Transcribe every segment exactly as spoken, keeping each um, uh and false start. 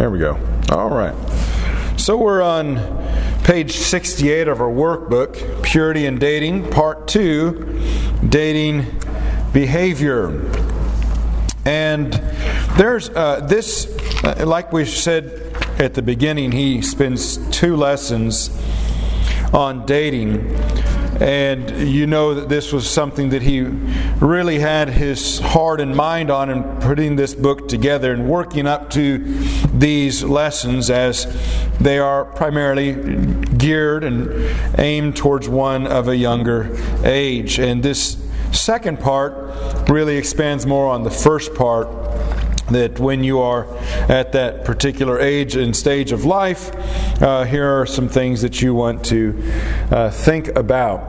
There we go. All right. So we're on page sixty-eight of our workbook, Purity and Dating, Part two, Dating Behavior. And there's uh, this, uh, like we said at the beginning, he spends two lessons on dating. And you know that this was something that he really had his heart and mind on in putting this book together and working up to these lessons, as they are primarily geared and aimed towards one of a younger age. And this second part really expands more on the first part, that when you are at that particular age and stage of life, uh, here are some things that you want to uh, think about.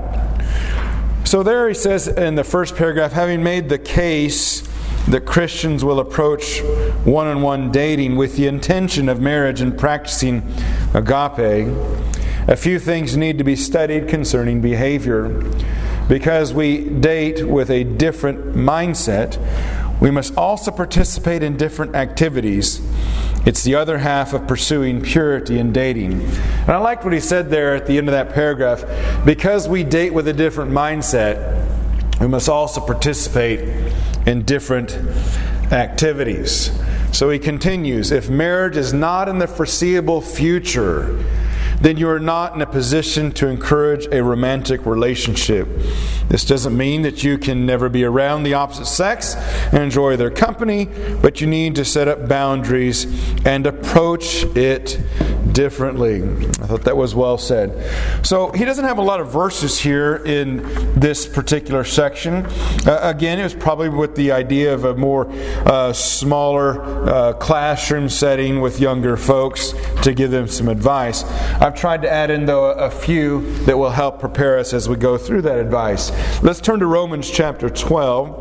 So there he says in the first paragraph, having made the case that Christians will approach one-on-one dating with the intention of marriage and practicing agape, a few things need to be studied concerning behavior. Because we date with a different mindset, we must also participate in different activities. It's the other half of pursuing purity in dating. And I liked what he said there at the end of that paragraph. Because we date with a different mindset, we must also participate in different activities. So he continues, if marriage is not in the foreseeable future, then you are not in a position to encourage a romantic relationship. This doesn't mean that you can never be around the opposite sex and enjoy their company, but you need to set up boundaries and approach it differently. I thought that was well said. So he doesn't have a lot of verses here in this particular section. Uh, again, it was probably with the idea of a more uh, smaller uh, classroom setting with younger folks to give them some advice. I've tried to add in, though, a few that will help prepare us as we go through that advice. Let's turn to Romans chapter twelve.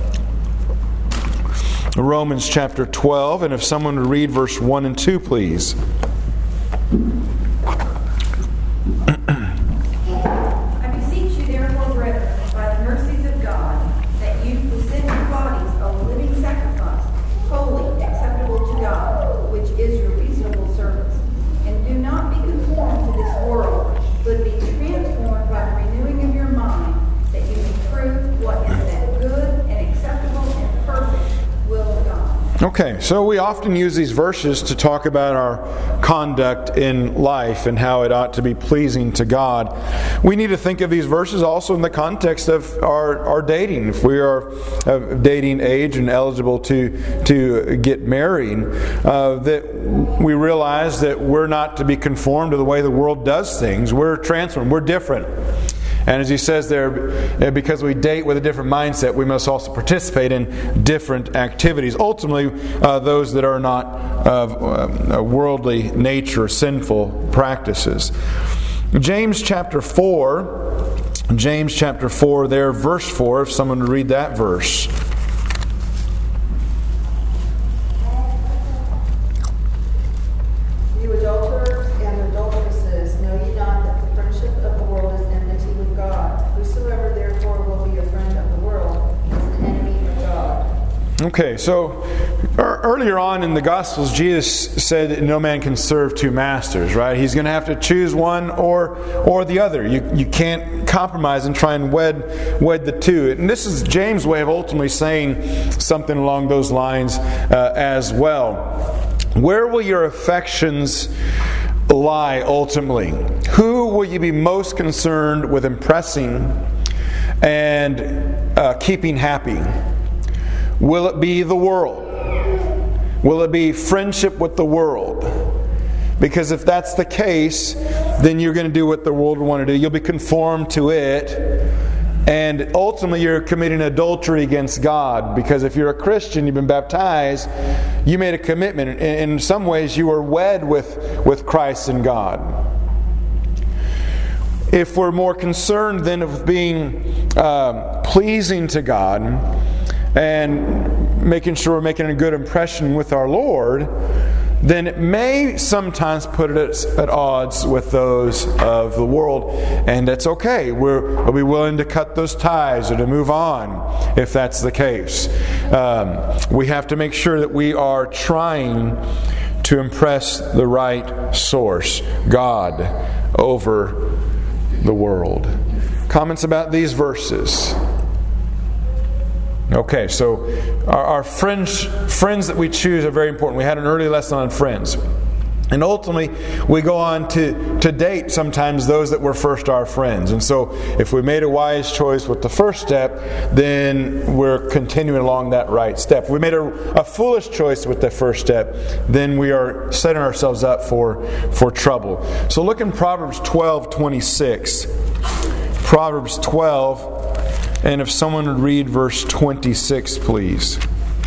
Romans chapter twelve, and if someone would read verse one and two, please. I beseech you, therefore, brethren, by the mercies of God, that you present your bodies a living sacrifice, holy, acceptable to God, which is your reasonable service. And do not be conformed to this world, but be transformed by the renewing of your mind, that you may prove what is that good and acceptable and perfect will of God. Okay, so we often use these verses to talk about our conduct in life and how it ought to be pleasing to God. We need to think of these verses also in the context of our, our dating. If we are of dating age and eligible to, to get married, uh, that we realize that we're not to be conformed to the way the world does things. We're transformed. We're different. And as he says there, because we date with a different mindset, we must also participate in different activities. Ultimately, uh, those that are not of uh, worldly nature, sinful practices. James chapter four, James chapter four there, verse four, if someone would read that verse. You adulterers and adulteresses, know ye not that the friendship of the world is enmity with God? Whosoever therefore will be a friend of the world is an enemy of God. Okay, so earlier on in the Gospels, Jesus said that no man can serve two masters, right? He's going to have to choose one or or the other. You you can't compromise and try and wed wed the two. And this is James' way of ultimately saying something along those lines uh, as well. Where will your affections lie ultimately? Who will you be most concerned with impressing and uh, keeping happy? Will it be the world? Will it be friendship with the world? Because if that's the case, then you're going to do what the world will want to do. You'll be conformed to it. And ultimately you're committing adultery against God. Because if you're a Christian, you've been baptized, you made a commitment. In some ways you are wed with, with Christ and God. If we're more concerned then of being uh, pleasing to God and making sure we're making a good impression with our Lord, then it may sometimes put us at odds with those of the world. And that's okay. We're, we'll be willing to cut those ties or to move on if that's the case. Um, we have to make sure that we are trying to impress the right source, God, over the world. Comments about these verses? Okay, so our, our friends, friends that we choose are very important. We had an early lesson on friends. And ultimately, we go on to, to date sometimes those that were first our friends. And so, if we made a wise choice with the first step, then we're continuing along that right step. If we made a, a foolish choice with the first step, then we are setting ourselves up for, for trouble. So look in Proverbs twelve twenty-six. Proverbs twelve, and if someone would read verse twenty-six, please.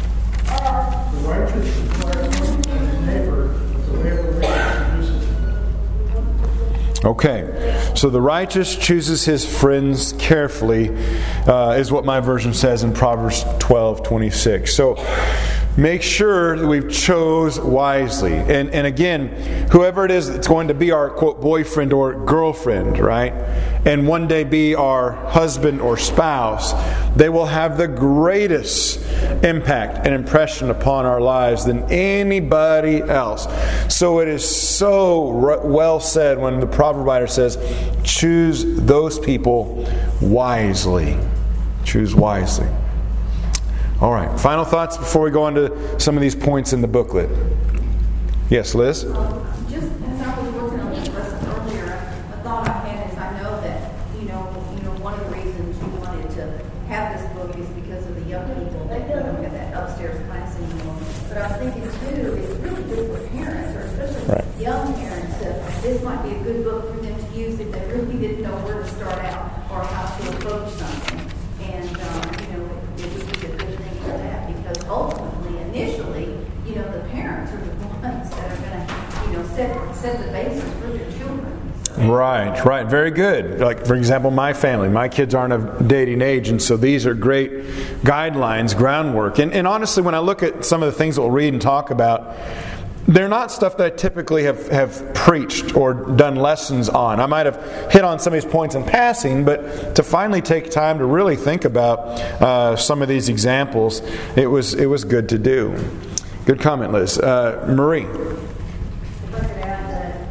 The righteous requires his neighbor, the way of the wicked produces. Okay, so the righteous chooses his friends carefully, uh, is what my version says in Proverbs twelve twenty-six. So make sure that we chose wisely. And, and again, whoever it is that's going to be our, quote, boyfriend or girlfriend, right? And one day be our husband or spouse, they will have the greatest impact and impression upon our lives than anybody else. So it is so well said when the proverb writer says, choose those people wisely. Choose wisely. All right. Final thoughts before we go on to some of these points in the booklet. Yes, Liz? Um, just as I was working on this lesson earlier, a thought I had is I know that, you know, you know, one of the reasons you wanted to have this book is because of the young people that don't have that upstairs class anymore. But I was thinking, too, it's really good for parents, or especially right. young parents, that this might be a good book for them to use if they really didn't know where to start out or how to approach something. And, um, you know, it, it would be a good thing for that, because ultimately, initially, you know, the parents are the ones that are going to, you know, set, set the basis for their children. So. Right, right. Very good. Like, for example, my family. My kids aren't of dating age, and so these are great guidelines, groundwork. And, and honestly, when I look at some of the things that we'll read and talk about, they're not stuff that I typically have, have preached or done lessons on. I might have hit on some of these points in passing, but to finally take time to really think about uh, some of these examples, it was it was good to do. Good comment, Liz. Uh, Marie. If I could add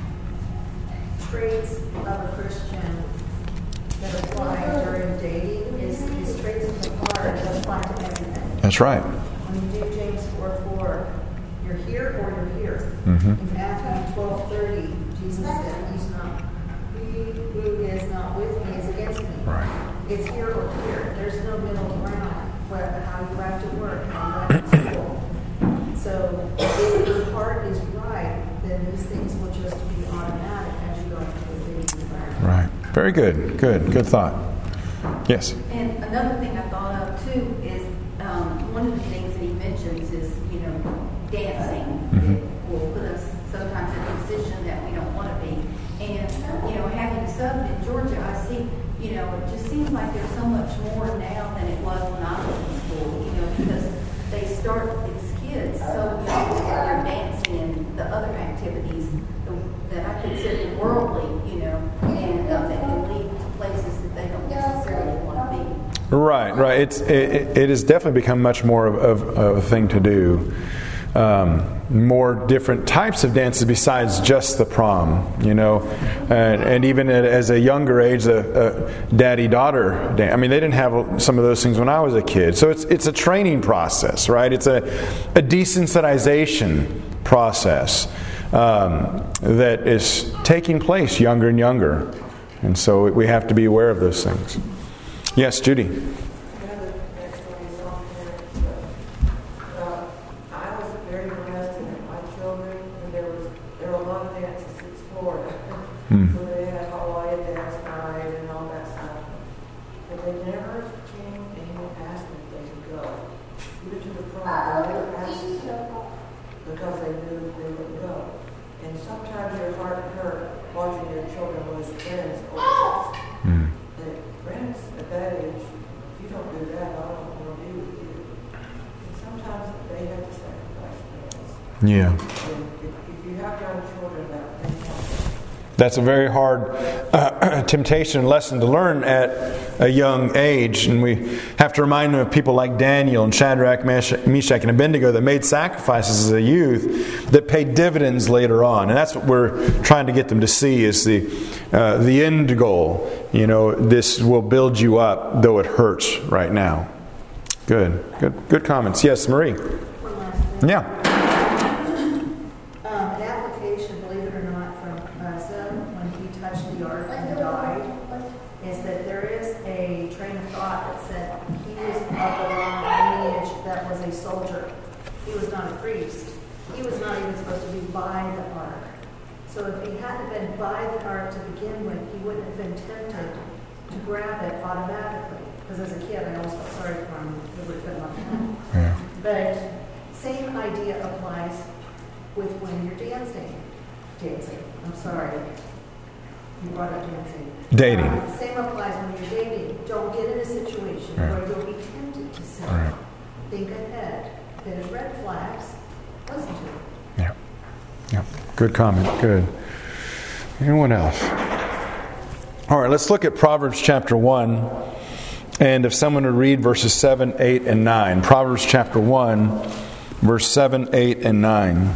that traits of a Christian that apply during dating is, is traits of the heart that apply to everything. That's right. When you do James four four, you're here or you're here. Mm-hmm. In Matthew twelve thirty, Jesus said, He's not, he who is not with me is against me. Right. It's here or here. There's no middle ground where how you have to work, how you have to school. So if your heart is right, then these things will just be automatic as you go into the dating environment. Right. Very good. Good. Good thought. Yes. And another thing I thought of, too, is um, one of the things that he mentions is, you know, dancing. Mm-hmm. It will put us sometimes in a position that we don't want to be. And, you know, having subbed in Georgia, I see, you know, it just seems like there's so much more now than it was when I was in school, you know, because they start these kids so young that they're dancing and the other activities that I consider worldly, you know, and um, that can lead to places that they don't necessarily want to be. Right, right. It's it, it has definitely become much more of, of, of a thing to do. Um, more different types of dances besides just the prom, you know, and, and even at, as a younger age, a, a daddy-daughter dance. I mean, they didn't have some of those things when I was a kid. So it's it's a training process, right? It's a a desensitization process um, that is taking place younger and younger, and so we have to be aware of those things. Yes, Judy. Hmm. So they had Hawaii dance night and all that stuff. But they never came and even asked me if they could go. Even to the prom, they never asked me because they knew they wouldn't go. And sometimes your heart hurt watching your children lose friends over this. Hmm. And friends at that age, if you don't do that, I don't want to be with you. And sometimes they have to sacrifice friends. Yeah. And if, if you have young children, that can happen. That's a very hard uh, temptation and lesson to learn at a young age. And we have to remind them of people like Daniel and Shadrach, Meshach, and Abednego that made sacrifices as a youth that paid dividends later on. And that's what we're trying to get them to see is the uh, the end goal. You know, this will build you up, though it hurts right now. Good. Good Good comments. Yes, Marie. One last thing. Yeah. By the ark. So if he hadn't been by the ark to begin with, he wouldn't have been tempted to grab it automatically. Because as a kid, I always felt sorry for him. It would have been like that. Yeah. But same idea applies with when you're dancing. Dancing. I'm sorry. You brought up dancing. Dating. Um, same applies when you're dating. Don't get in a situation right. where you'll be tempted to sin. Right. Think ahead. There's red flags. Listen to it. Yeah. Yeah. Good comment. Good. Anyone else? All right, let's look at Proverbs chapter one. And if someone would read verses seven, eight, and nine. Proverbs chapter one, verse seven, eight, and nine.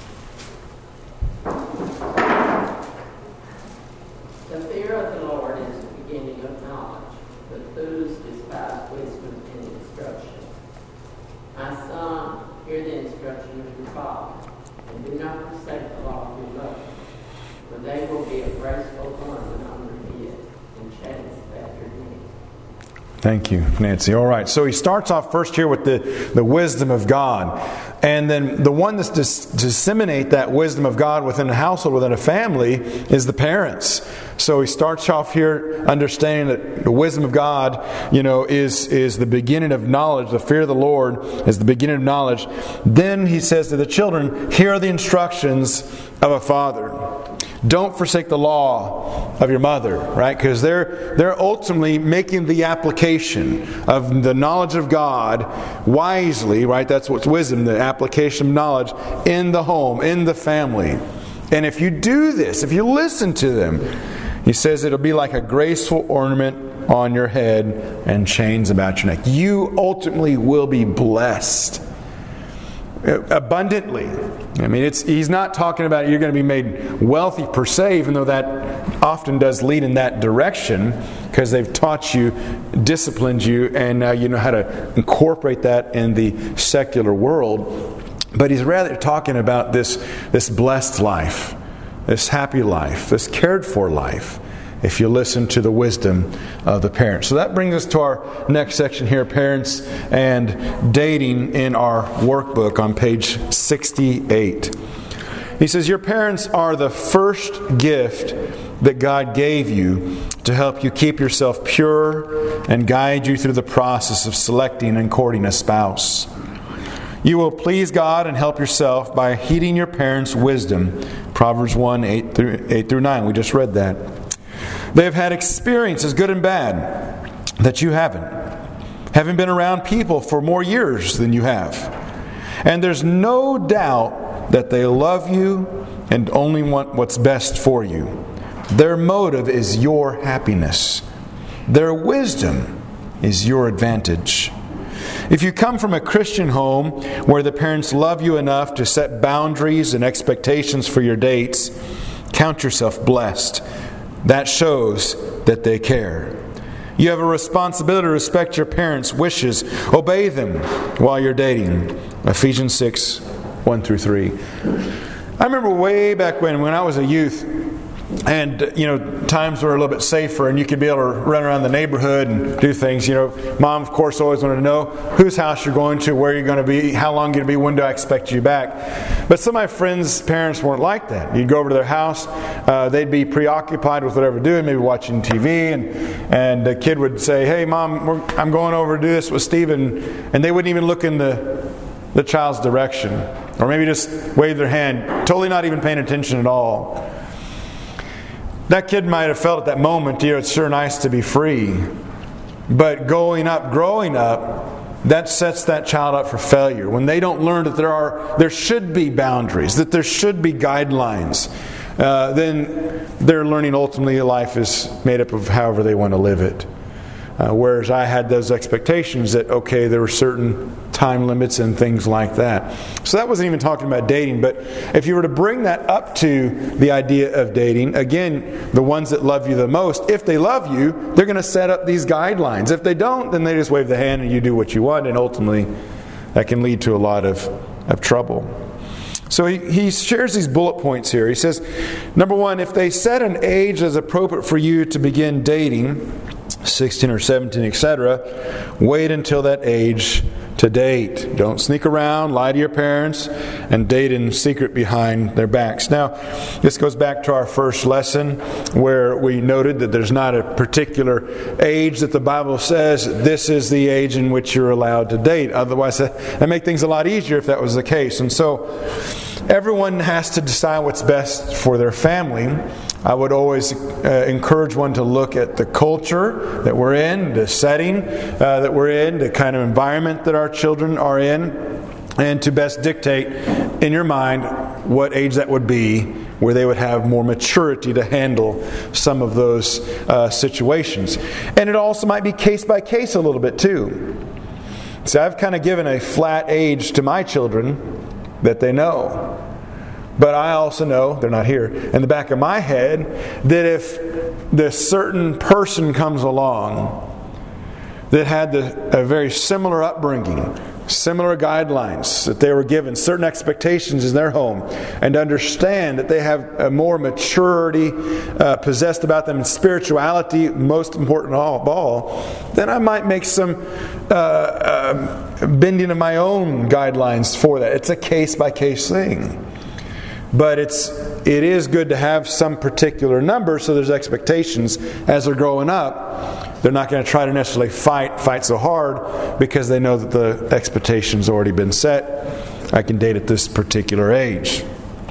The fear of the Lord is the beginning of knowledge, but fools despise wisdom and instruction. My son, hear the instruction of your father, and do not forsake the law of your mother, for they will be a graceful ornament on your head and chains about your neck. Thank you, Nancy. All right, so he starts off first here with the, the wisdom of God. And then the one that's dis- disseminate that wisdom of God within a household, within a family, is the parents. So he starts off here understanding that the wisdom of God, you know, is, is the beginning of knowledge. The fear of the Lord is the beginning of knowledge. Then he says to the children, here are the instructions of a father. Don't forsake the law of your mother, right? Because they're they're ultimately making the application of the knowledge of God wisely, right? That's what's wisdom, the application of knowledge in the home, in the family. And if you do this, if you listen to them, he says it'll be like a graceful ornament on your head and chains about your neck. You ultimately will be blessed abundantly. I mean, it's he's not talking about you're going to be made wealthy per se, even though that often does lead in that direction, because they've taught you, disciplined you, and now you know how to incorporate that in the secular world. But he's rather talking about this, this blessed life, this happy life, this cared for life, if you listen to the wisdom of the parents. So that brings us to our next section here, parents and dating, in our workbook on page sixty-eight. He says, your parents are the first gift that God gave you to help you keep yourself pure and guide you through the process of selecting and courting a spouse. You will please God and help yourself by heeding your parents' wisdom. Proverbs one, eight through nine. We just read that. They have had experiences, good and bad, that you haven't. Having been around people for more years than you have. And there's no doubt that they love you and only want what's best for you. Their motive is your happiness. Their wisdom is your advantage. If you come from a Christian home where the parents love you enough to set boundaries and expectations for your dates, count yourself blessed. That shows that they care. You have a responsibility to respect your parents' wishes. Obey them while you're dating. Ephesians six, one through three. I remember way back when, when I was a youth, and, you know, times were a little bit safer and you could be able to run around the neighborhood and do things. You know, Mom, of course, always wanted to know whose house you're going to, where you're going to be, how long you're going to be, when do I expect you back. But some of my friends' parents weren't like that. You'd go over to their house, uh, they'd be preoccupied with whatever they're doing, maybe watching T V, and and the kid would say, hey, Mom, we're, I'm going over to do this with Stephen, and they wouldn't even look in the, the child's direction. Or maybe just wave their hand, totally not even paying attention at all. That kid might have felt at that moment, you know, it's sure nice to be free. But going up, growing up, that sets that child up for failure. When they don't learn that there are, there should be boundaries, that there should be guidelines, uh, then they're learning ultimately life is made up of however they want to live it. Uh, whereas I had those expectations that, okay, there were certain time limits and things like that. So that wasn't even talking about dating. But if you were to bring that up to the idea of dating, again, the ones that love you the most, if they love you, they're going to set up these guidelines. If they don't, then they just wave the hand and you do what you want. And ultimately, that can lead to a lot of, of trouble. So he, he shares these bullet points here. He says, number one, if they set an age as appropriate for you to begin dating, sixteen or seventeen, et cetera, wait until that age to date. Don't sneak around, lie to your parents, and date in secret behind their backs. Now, this goes back to our first lesson where we noted that there's not a particular age that the Bible says this is the age in which you're allowed to date. Otherwise, that'd make things a lot easier if that was the case. And so, everyone has to decide what's best for their family. I would always uh, encourage one to look at the culture that we're in, the setting uh, that we're in, the kind of environment that our children are in, and to best dictate in your mind what age that would be where they would have more maturity to handle some of those uh, situations. And it also might be case by case a little bit too. So I've kind of given a flat age to my children that they know. But I also know, they're not here, in the back of my head, that if this certain person comes along that had the, a very similar upbringing, similar guidelines, that they were given certain expectations in their home, and understand that they have a more maturity uh, possessed about them in spirituality, most important of all, then I might make some uh, uh, bending of my own guidelines for that. It's a case-by-case thing. But it's it is good to have some particular number so there's expectations as they're growing up. They're not going to try to necessarily fight, fight so hard because they know that the expectation's already been set. I can date at this particular age.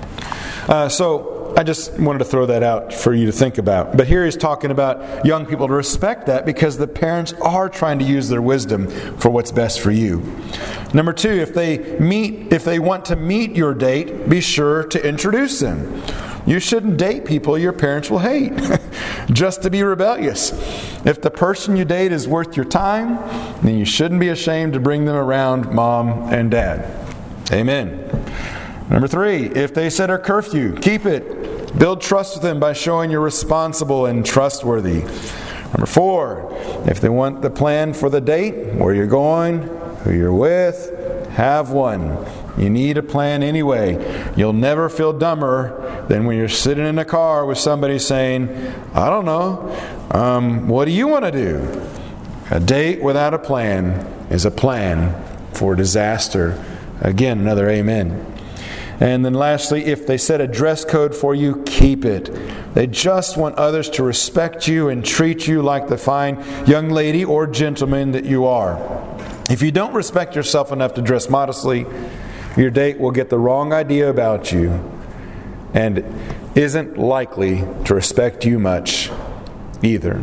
Uh, so I just wanted to throw that out for you to think about. But here he's talking about young people to respect that because the parents are trying to use their wisdom for what's best for you. Number two, if they meet, if they want to meet your date, be sure to introduce them. You shouldn't date people your parents will hate just to be rebellious. If the person you date is worth your time, then you shouldn't be ashamed to bring them around mom and dad. Amen. Number three, if they set a curfew, keep it. Build trust with them by showing you're responsible and trustworthy. Number four, if they want the plan for the date, where you're going, who you're with, have one. You need a plan anyway. You'll never feel dumber than when you're sitting in a car with somebody saying, I don't know, um, what do you want to do? A date without a plan is a plan for disaster. Again, another amen. And then lastly, if they set a dress code for you, keep it. They just want others to respect you and treat you like the fine young lady or gentleman that you are. If you don't respect yourself enough to dress modestly, your date will get the wrong idea about you and isn't likely to respect you much either.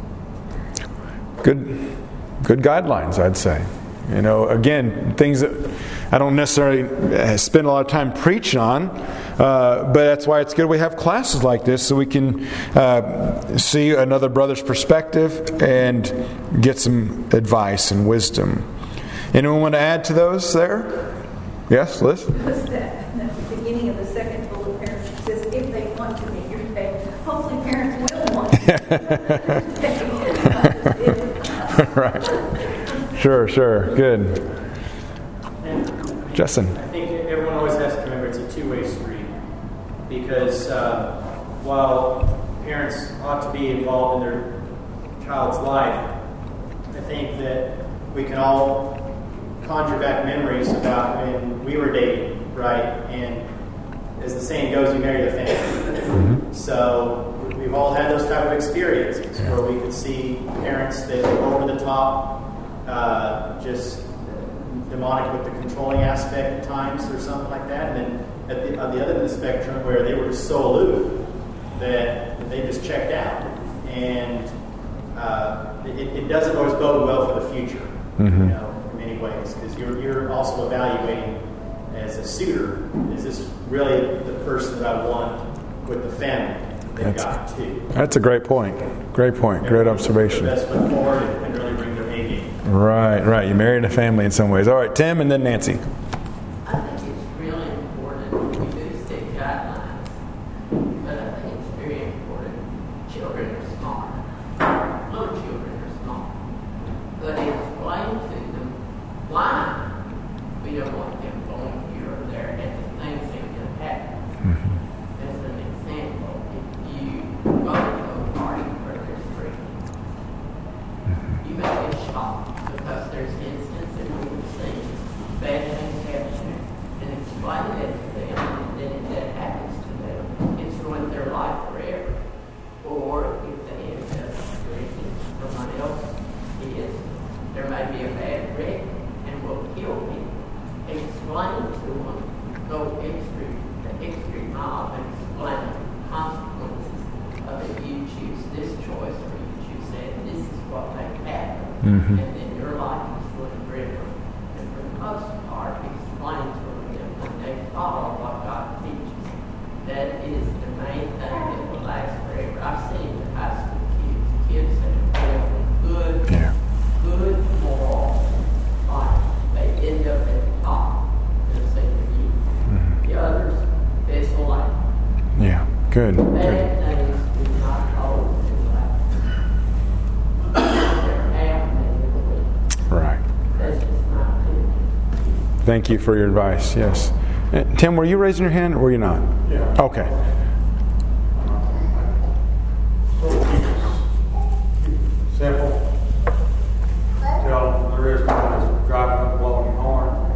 Good, good guidelines, I'd say. You know, again, things that I don't necessarily spend a lot of time preaching on, uh, but that's why it's good we have classes like this so we can uh, see another brother's perspective and get some advice and wisdom. Anyone want to add to those there? Yes, Liz? What's that? At the beginning of the second bullet, parents says if they want to meet your date. Hopefully parents will want to. Right. Sure, sure. Good. And Justin. I think everyone always has to remember it's a two-way street because uh, while parents ought to be involved in their child's life, I think that we can all conjure back memories about when we were dating, right? And as the saying goes, you marry the family. Mm-hmm. So we've all had those type of experiences yeah. where we could see parents that were over the top, uh, just demonic with the controlling aspect at times or something like that. And then at the, on the other end of the spectrum where they were just so aloof that, that they just checked out. And uh, it, it doesn't always bode well for the future, mm-hmm. you know, in many ways, because you're, you're also evaluating as a suitor, is this really the person that I want with the family they've got too. That's a great point. Great point. Great observation. Their best foot forward and, and really bring their A game. Right, right. You married a family in some ways. All right, Tim and then Nancy. I think it's really important. We do state guidelines, but I think it's very important. Children are smart. Little children are smart. But explain to them why we don't want them going here or there and the things that can happen. Mm-hmm. As an example, if you go to a party where there's drinking, mm-hmm. you may get shocked because there's instances that we've seen bad things happen, and explain that to them, and then if that happens to them, it's ruined their life forever. Or if they end up drinking someone else is, there may be a bad wreck and will kill people. Explain to them, go extra, the extra mile and explain the consequences of if you choose this choice or you choose that, this is what may happen. Mm-hmm. And then your life is a little different. And for the most part, explain to them when they follow what God teaches. That is the main thing that will last forever. I've seen the high school kids, kids that have good, yeah. good moral life. They end up at the top in the senior year. Mm-hmm. The others, it's life. Yeah, good. Bad good. things do not hold in life. They're happening in the week. Right. That's just my opinion. Thank you for your advice. Yes. Uh, Tim, were you raising your hand or were you not? Yeah. Okay. So keep it simple. Tell them there is one that's driving up blowing your horn.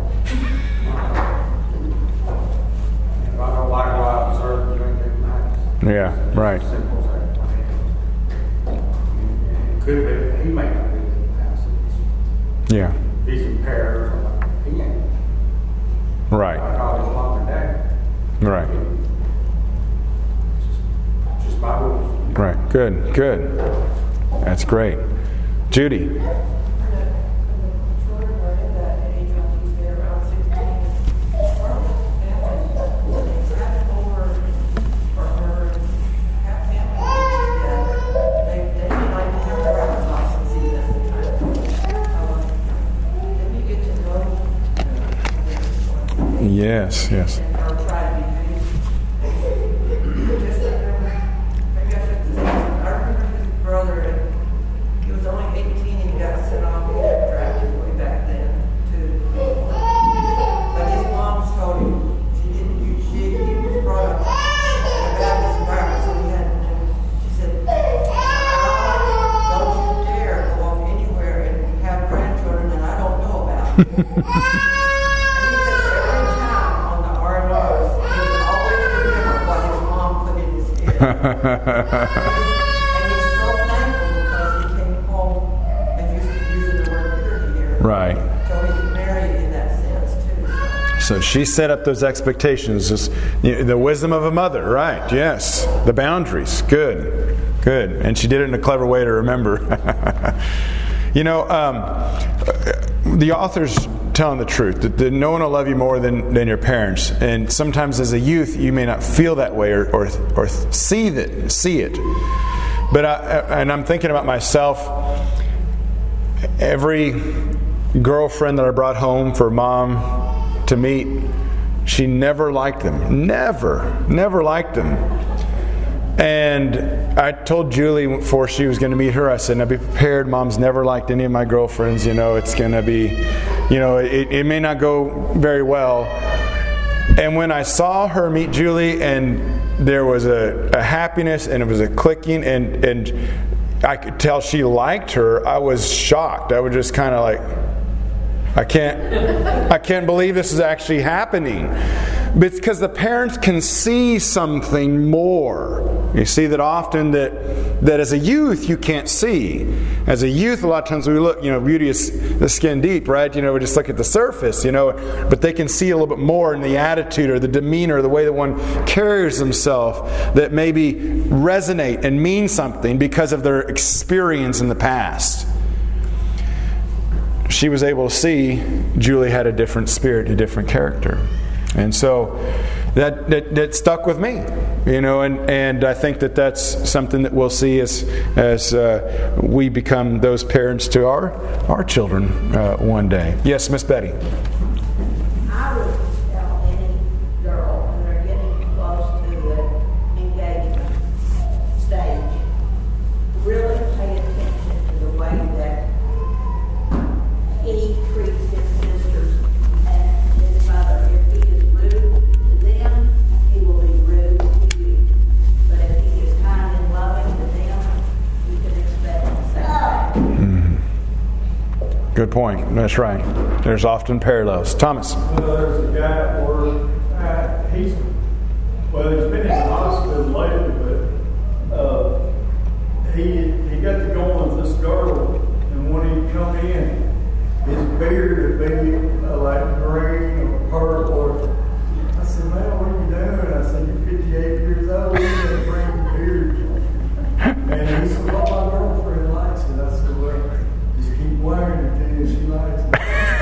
And if I don't like what I observe, you ain't getting nice. Yeah, right. Simple as that. Could be, he may not be in the house. Yeah. He's impaired or something. He ain't. Right. I call his mom and dad. Right. Just, just my rules. Right. Good. Good. That's great. Judy. Children are in that age when he's there around sixteen. Part of the family, have over for her, have family together. They, they may like to have their own thoughts and see them sometimes. Um, then you get to know them. Yes, yes. And or try to behave. Just remember, maybe I should say, I remember his brother, and he was only eighteen and he got sent off. He got drafted way back then to. But his mom told him she didn't. You, she he was brought up in a Baptist environment, so he had to. She said, "Don't you dare go off anywhere and have grandchildren that I don't know about." And he said every time on the R and Rs, he would always remember what his mom put in his head. And he's so thankful because he came home and used to use the word purity here. Right. So he could marry in that sense too. So she set up those expectations, just, you know, the wisdom of a mother, right? Yes, the boundaries. Good, good, and she did it in a clever way to remember. You know, um, the author's telling the truth that, that no one will love you more than, than your parents, and sometimes as a youth you may not feel that way or or, or see that see it. But I, and I'm thinking about myself. Every girlfriend that I brought home for mom to meet, she never liked them. Never, never liked them. And I told Julie before she was going to meet her, I said, now be prepared. Mom's never liked any of my girlfriends. You know, it's going to be, you know, it, it may not go very well. And when I saw her meet Julie, and there was a, a happiness and it was a clicking, and, and I could tell she liked her, I was shocked. I was just kind of like, I can't, I can't believe this is actually happening. But it's because the parents can see something more. You see that often that that as a youth you can't see. As a youth, a lot of times we look, you know, beauty is the skin deep, right? You know, we just look at the surface, you know. But they can see a little bit more in the attitude or the demeanor, the way that one carries themselves, that maybe resonate and mean something because of their experience in the past. She was able to see Julie had a different spirit, a different character. And so that, that that stuck with me, you know, and, and I think that that's something that we'll see as as uh, we become those parents to our our children uh, one day. Yes, Miss Betty. I would tell any girl when they're getting close to the engagement stage, really pay attention to the way that he treats his sisters and his mother. If he is rude to them, he will be rude to you. But if he is kind and loving to them, you can expect the same thing. Mm-hmm. Good point. That's right. There's often parallels. Thomas. Well, there's a guy at work. Uh, he's well, he's been in the hospital lately, but uh, he he got to go with this girl, and when he come in, his beard would be uh, like green or purple. I said, "Man, what are you doing?" I said, "You're fifty-eight years old. You got a green beard." And he said, "Well, my girlfriend likes it." I said, "Well, just keep wearing it till she likes it."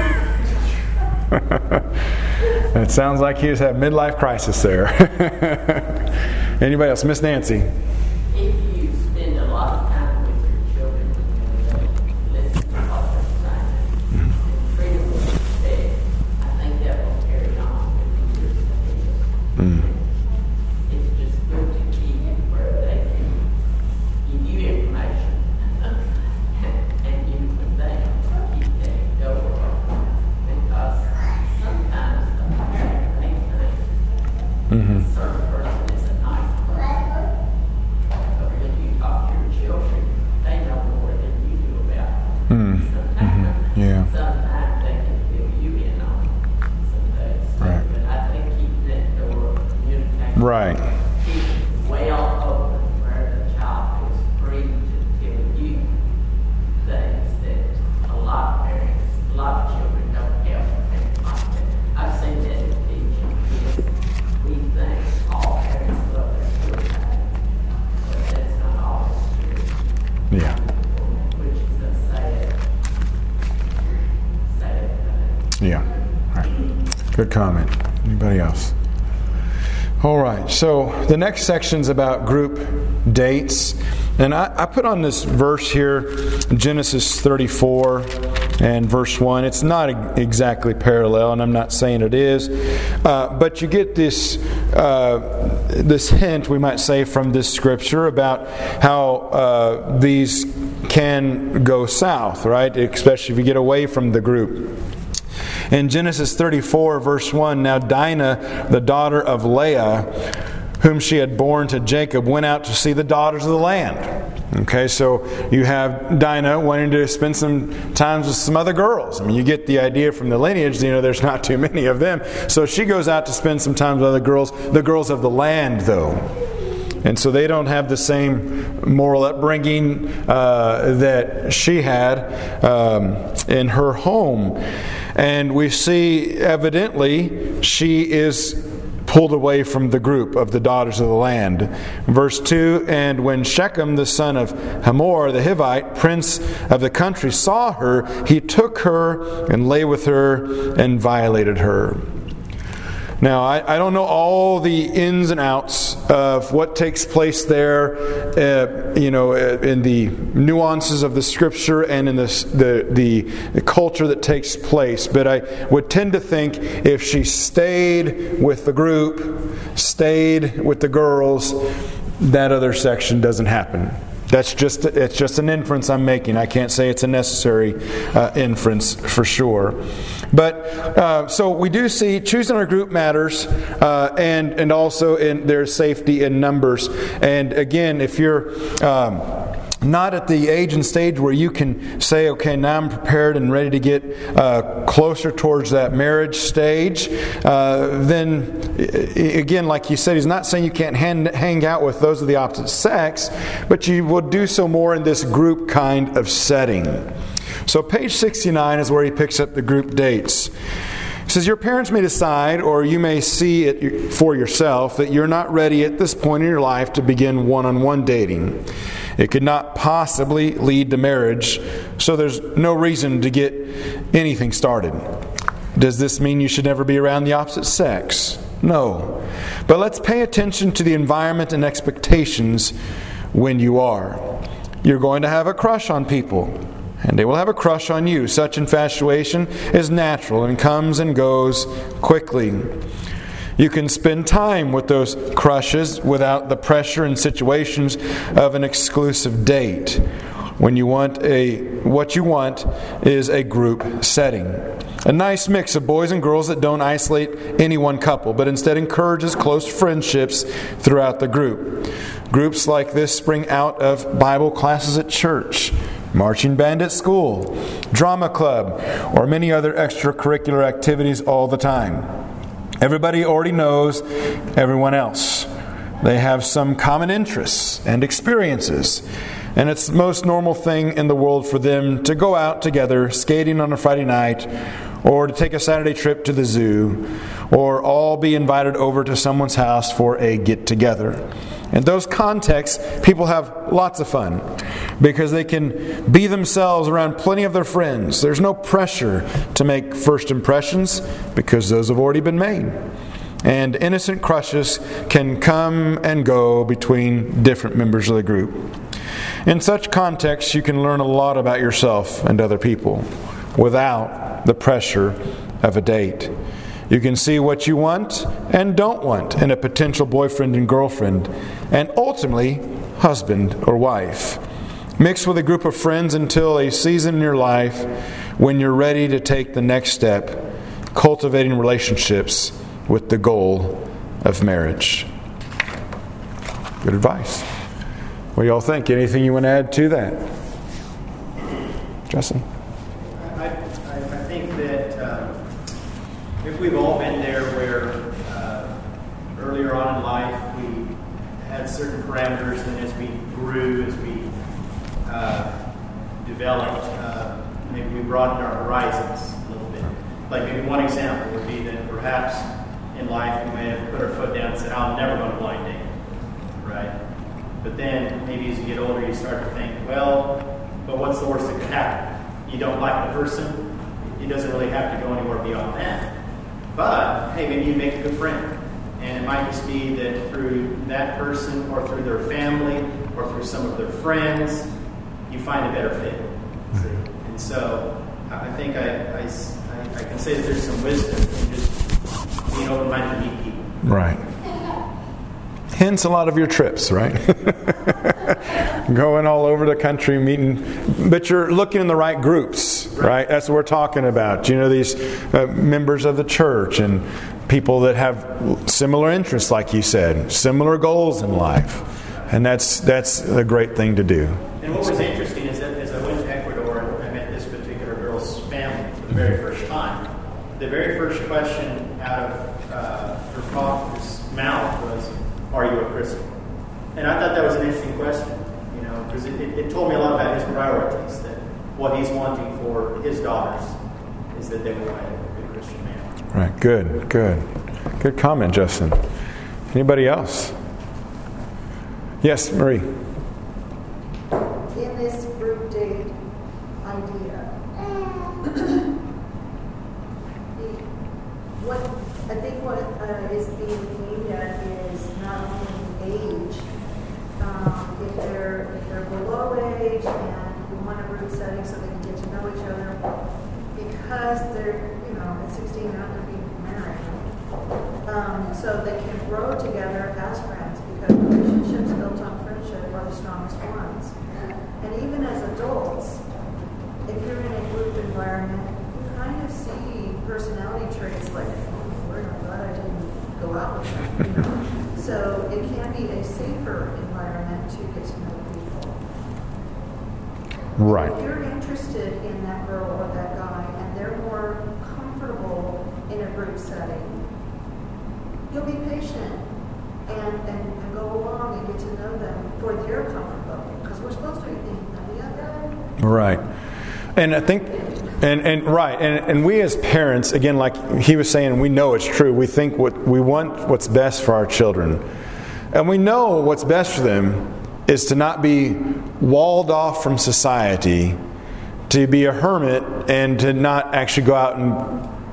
It sounds like he was having a midlife crisis there. Anybody else? Miss Nancy. If you spend a lot of time with your children, you listen to what they're saying, and treat them with respect, I think that will carry on with years ahead. Mm. It's just good to keep it where they can give you information and you can think, keep that going. Because sometimes the parent may think Mm-hmm. a certain person is a nice person. But when you talk to your children, they know more than you do about them. Mm. Mm-hmm. Yeah. Sometimes they can fill you in on some things. Right. But I think keeping that door of communication Right. keep it well open where the child is free to tell you things that a lot of parents, a lot of children don't have parents like that. I've seen that in teaching kids. We think all parents love their children, but that's not always true. Yeah. Which is a sad, sad thing. Yeah. All right. Good comment. Anybody else? All right. So the next section's about group dates. And I, I put on this verse here, Genesis thirty-four and verse one. It's not exactly parallel, and I'm not saying it is. Uh, but you get this uh, this hint, we might say, from this scripture about how uh, these can go south, right? Especially if you get away from the group. In Genesis thirty-four, verse one, now Dinah, the daughter of Leah, whom she had borne to Jacob, went out to see the daughters of the land. Okay, so you have Dinah wanting to spend some times with some other girls. I mean, you get the idea from the lineage, you know, there's not too many of them. So she goes out to spend some time with other girls, the girls of the land, though. And so they don't have the same moral upbringing uh, that she had um, in her home. And we see, evidently, she is pulled away from the group of the daughters of the land. Verse two, and when Shechem, the son of Hamor, the Hivite, prince of the country, saw her, he took her and lay with her and violated her. Now, I, I don't know all the ins and outs of what takes place there, uh, you know, in the nuances of the Scripture and in this, the, the the culture that takes place. But I would tend to think if she stayed with the group, stayed with the girls, that other section doesn't happen. That's just it's just an inference I'm making. I can't say it's a necessary uh, inference for sure. But uh, so we do see choosing our group matters, uh, and and also in there's safety in numbers. And again, if you're um, not at the age and stage where you can say, okay, now I'm prepared and ready to get uh, closer towards that marriage stage, uh, then again, like you said, he's not saying you can't hang, hang out with those of the opposite sex, but you will do so more in this group kind of setting. So page sixty-nine is where he picks up the group dates. He says, your parents may decide, or you may see it for yourself, that you're not ready at this point in your life to begin one-on-one dating. It could not possibly lead to marriage, so there's no reason to get anything started. Does this mean you should never be around the opposite sex? No. But let's pay attention to the environment and expectations when you are. You're going to have a crush on people, and they will have a crush on you. Such infatuation is natural and comes and goes quickly. You can spend time with those crushes without the pressure and situations of an exclusive date. When you want a, what you want is a group setting. A nice mix of boys and girls that don't isolate any one couple, but instead encourages close friendships throughout the group. Groups like this spring out of Bible classes at church, marching band at school, drama club, or many other extracurricular activities all the time. Everybody already knows everyone else. They have some common interests and experiences. And it's the most normal thing in the world for them to go out together, skating on a Friday night, or to take a Saturday trip to the zoo, or all be invited over to someone's house for a get-together. In those contexts, people have lots of fun because they can be themselves around plenty of their friends. There's no pressure to make first impressions because those have already been made. And innocent crushes can come and go between different members of the group. In such contexts, you can learn a lot about yourself and other people without the pressure of a date. You can see what you want and don't want in a potential boyfriend and girlfriend, and ultimately, husband or wife. Mix with a group of friends until a season in your life when you're ready to take the next step, cultivating relationships with the goal of marriage. Good advice. What do y'all think? Anything you want to add to that? Justin? I, I, I think that uh, if we've all been there where uh, earlier on in life we had certain parameters, and as we grew, as we uh, developed, uh, maybe we broadened our horizons a little bit. Like maybe one example would be that perhaps in life we may have put our foot down and said, I'm never going to blind date, right? But then maybe as you get older you start to think, well, but what's the worst that could happen? You don't like the person, it doesn't really have to go anywhere beyond that. But, hey, maybe you make a good friend. And it might just be that through that person or through their family or through some of their friends, you find a better fit. See? And so I think I, I, I can say that there's some wisdom in just being open-minded to meet people. Right. Hence a lot of your trips, right? Going all over the country, meeting, but you're looking in the right groups, right? That's what we're talking about. You know, these uh, members of the church and people that have similar interests, like you said, similar goals in life. And that's that's a great thing to do. And what was interesting is that as I went to Ecuador and I met this particular girl's family for the very first time, the very first question out of uh, her father's mouth was, are you a Christian? And I thought that was an interesting question, you know, because it, it, it told me a lot about his priorities, that what he's wanting for his daughters is that they will find a good Christian man. Right, good, good. Good comment, Justin. Anybody else? Yes, Marie. In this group date idea, what I think what uh, is being aimed at is not only age. Um, if they're if they're below age and we want a group setting so they can get to know each other, because they're you know at sixteen they're not going to be married, um, so they can grow together as friends because relationships built on friendship are the strongest ones. And even as adults, if you're in a group environment, you kind of see personality traits like, oh, Lord, I'm glad I didn't go out with them. You know? So it can be a safer environment to get to know people. Right. If you're interested in that girl or that guy and they're more comfortable in a group setting, you'll be patient and, and, and go along and get to know them for their comfort level. Because we're supposed to be thinking of the other. Right. And I think, and, and right, and, and we as parents, again, like he was saying, we know it's true. We think what we want what's best for our children. And we know what's best for them is to not be walled off from society, to be a hermit, and to not actually go out and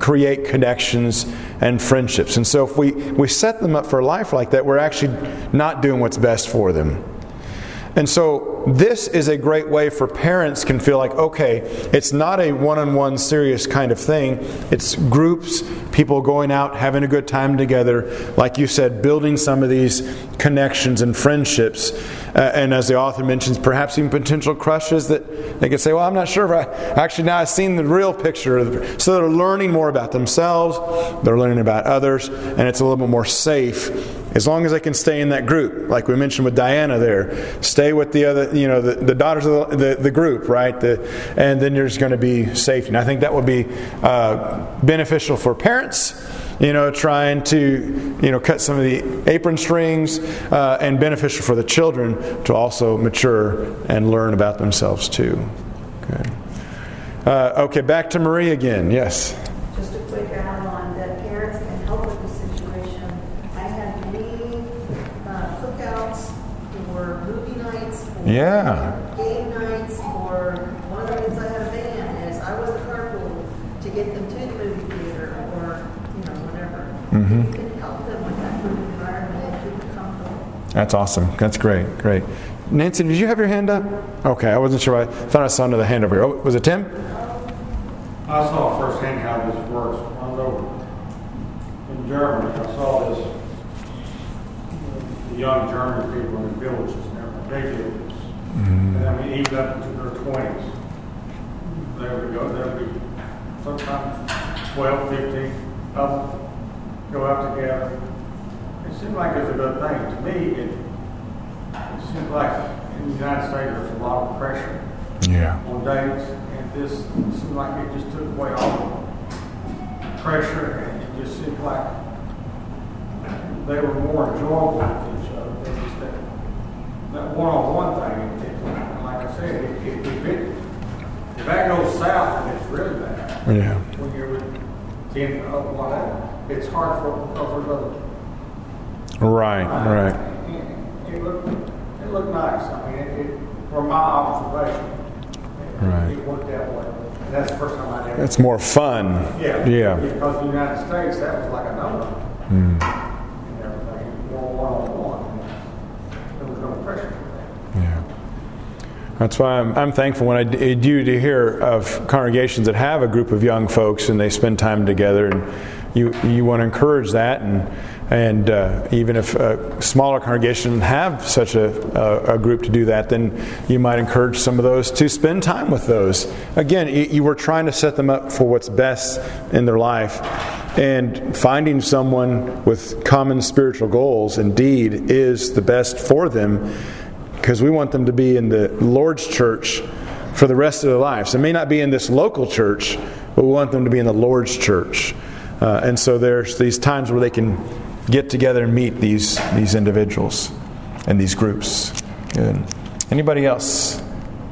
create connections and friendships. And so if we, we set them up for a life like that, we're actually not doing what's best for them. And so this is a great way for parents can feel like, okay, it's not a one-on-one serious kind of thing. It's groups, people going out, having a good time together. Like you said, building some of these connections and friendships. Uh, and as the author mentions, perhaps even potential crushes that they could say, well, I'm not sure if I... Actually, now I've seen the real picture. Of the, so they're learning more about themselves. They're learning about others. And it's a little bit more safe as long as they can stay in that group. Like we mentioned with Diana there. Stay with the other, you know, the, the daughters of the, the, the group, right? The, and then there's going to be safety. And I think that would be uh, beneficial for parents, you know, trying to, you know, cut some of the apron strings, uh, and beneficial for the children to also mature and learn about themselves too. Okay. Uh, okay, back to Marie again. Yes. Just a quick add-on that parents can help with the situation. I had many uh, cookouts for movie nights, for Yeah. game nights, or one of the reasons I had a band is I was the carpool to get them to the movie theater or, you know, whatever. Mm-hmm. You can help them with that group environment and keep them comfortable. That's awesome. That's great. Great. Nancy, did you have your hand up? Okay, I wasn't sure. I thought I saw another hand over here. Oh, was it Tim? I saw firsthand how this works. I was over in Germany. I saw this, the young German people in the villages and everything. They did this. Mm-hmm. And I mean, even up into their twenties. They would go, there would be sometimes twelve, fifteen of them go out together. It seemed like it's a good thing. To me, it, it seemed like in the United States there's a lot of pressure Yeah. on dates. This seemed like it just took away all the pressure, and it just seemed like they were more enjoyable with each other. They just that, that one-on-one thing. It, it, like I said, it, it, if, it, if that goes south, then it's really bad. Yeah. When you're with ten of whatever, it's hard for because there's other. Right. Right. It, it looked it looked nice. I mean, it, it, from my observation. Right. It worked that way. And that's the first time I ever. It's more fun. Yeah. Yeah. Because the United States, that was like a number. Mm. And everything. More one-on-one. There was no pressure for that. Yeah. That's why I'm, I'm thankful when I do to hear of congregations that have a group of young folks and they spend time together, and you you want to encourage that, and and uh, even if a smaller congregation have such a, a, a group to do that, then you might encourage some of those to spend time with those. Again, you, you were trying to set them up for what's best in their life, and finding someone with common spiritual goals indeed is the best for them, because we want them to be in the Lord's church for the rest of their lives. They may not be in this local church, but we want them to be in the Lord's church. Uh, and so there's these times where they can get together and meet these these individuals and these groups. Good. Anybody else?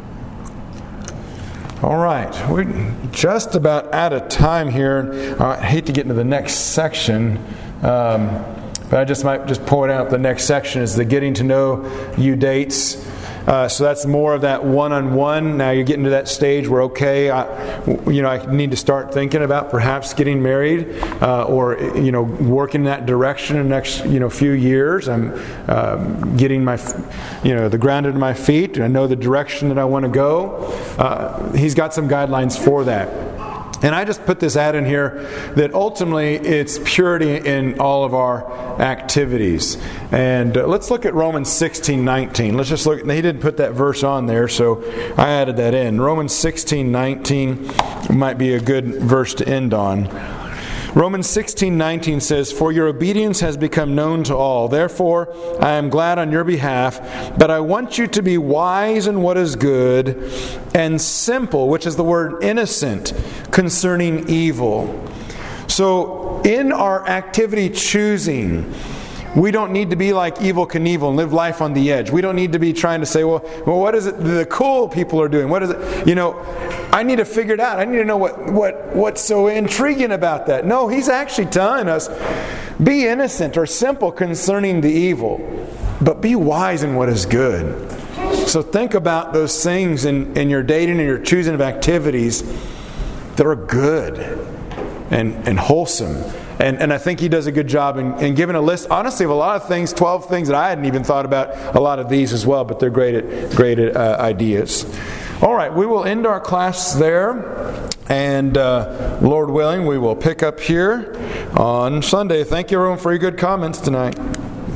All right. We're just about out of time here. I hate to get into the next section. Um, But I just might just point out the next section is the getting to know you dates. Uh, so that's more of that one-on-one. Now you're getting to that stage where, okay, I, you know, I need to start thinking about perhaps getting married, uh, or you know, working in that direction in the next you know few years. I'm uh, getting my, you know, the ground under my feet, and I know the direction that I want to go. Uh, he's got some guidelines for that. And I just put this ad in here that ultimately it's purity in all of our activities. And uh, let's look at Romans sixteen nineteen. Let's just look. He didn't put that verse on there, so I added that in. Romans sixteen nineteen might be a good verse to end on. Romans sixteen nineteen says, "For your obedience has become known to all. Therefore, I am glad on your behalf, but I want you to be wise in what is good and simple," which is the word innocent, "concerning evil." So, in our activity choosing, we don't need to be like Evel Knievel and live life on the edge. We don't need to be trying to say, well, well, what is it the cool people are doing? What is it? You know, I need to figure it out. I need to know what, what what's so intriguing about that. No, he's actually telling us, be innocent or simple concerning the evil, but be wise in what is good. So think about those things in, in your dating and your choosing of activities that are good. and, and wholesome. And, and I think he does a good job in, in giving a list, honestly, of a lot of things, twelve things that I hadn't even thought about, a lot of these as well, but they're great, at, great at, uh, ideas. All right, we will end our class there. And uh, Lord willing, we will pick up here on Sunday. Thank you, everyone, for your good comments tonight.